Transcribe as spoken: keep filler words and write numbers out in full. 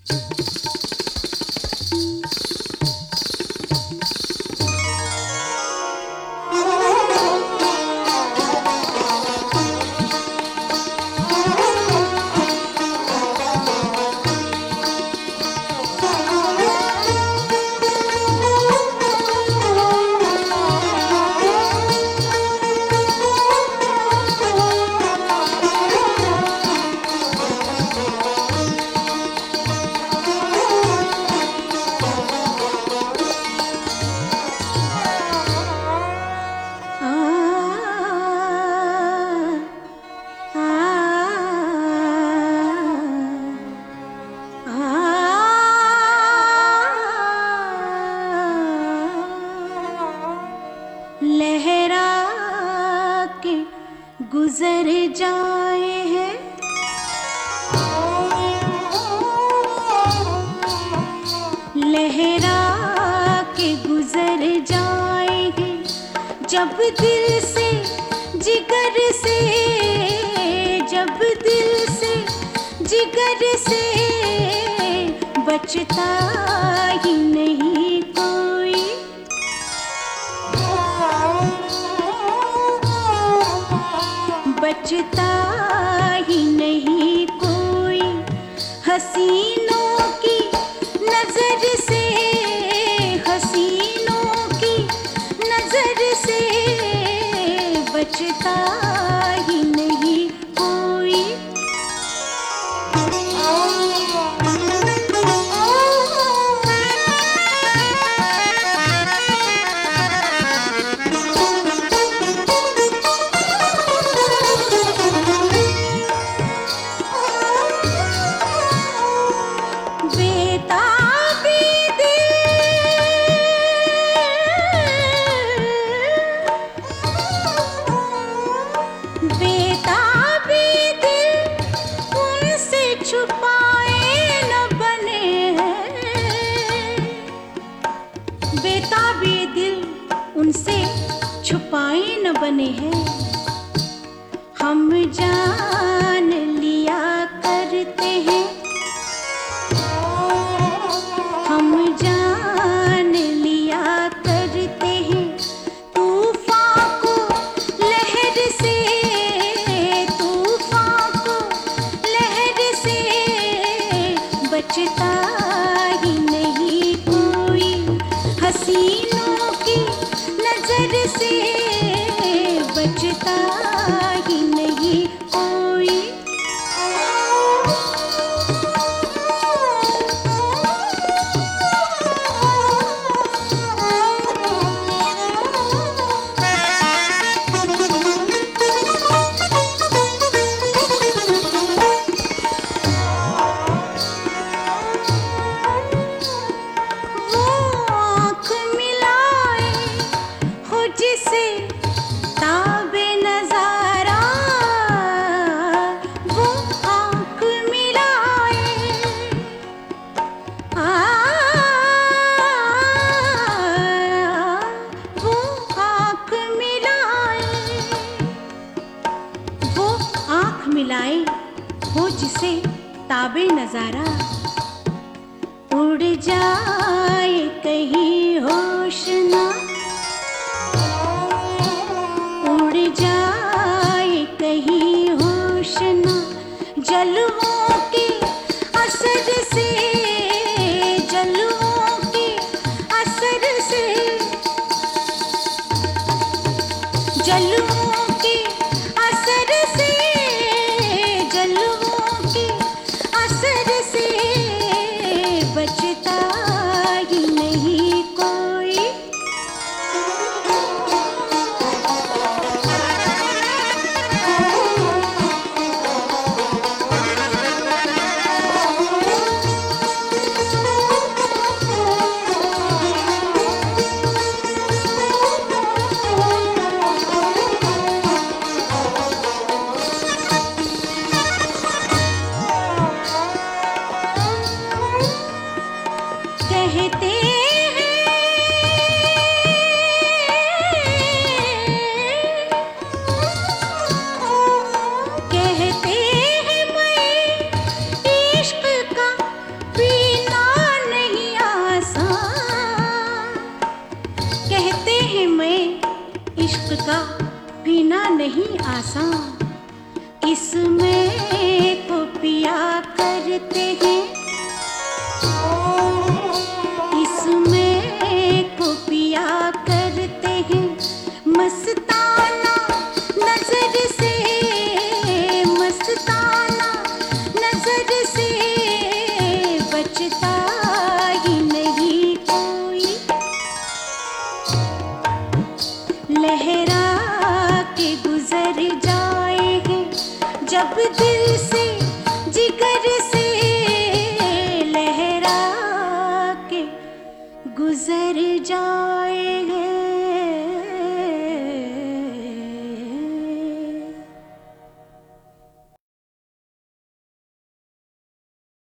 गुजर जाए हैं, लहरा के गुजर जाएंगे जब दिल से जिगर से, जब दिल से जिगर से बचता ही नहीं कोई। बचता ही नहीं कोई हसीनों की नजर से, हसीनों की नजर से बचता ही नहीं कोई। बेताबी दिल उनसे छुपाए न बने हैं, हम जान लिया करते हैं, हम जान लिया करते हैं। तूफान को लहर से, तूफान को लहर से बचता ही नहीं कोई हसीनों की नजर से बचता ही नहीं कोई। जिसे ताबे नजारा, वो आँख मिलाए, आ, वो आँख मिलाए, वो आँख मिलाए हो जिसे ताबे नजारा। उड़ जाए कहीं होश ना, उड़ जाए कहीं होश ना जलवों के असर से, जलवों के असर से, जलवों के असर से, जलवों के असर से बचता ही नहीं कोई। कहते कहते हैं मैं इश्क का पीना नहीं आसान, इसमें तो पिया करते हैं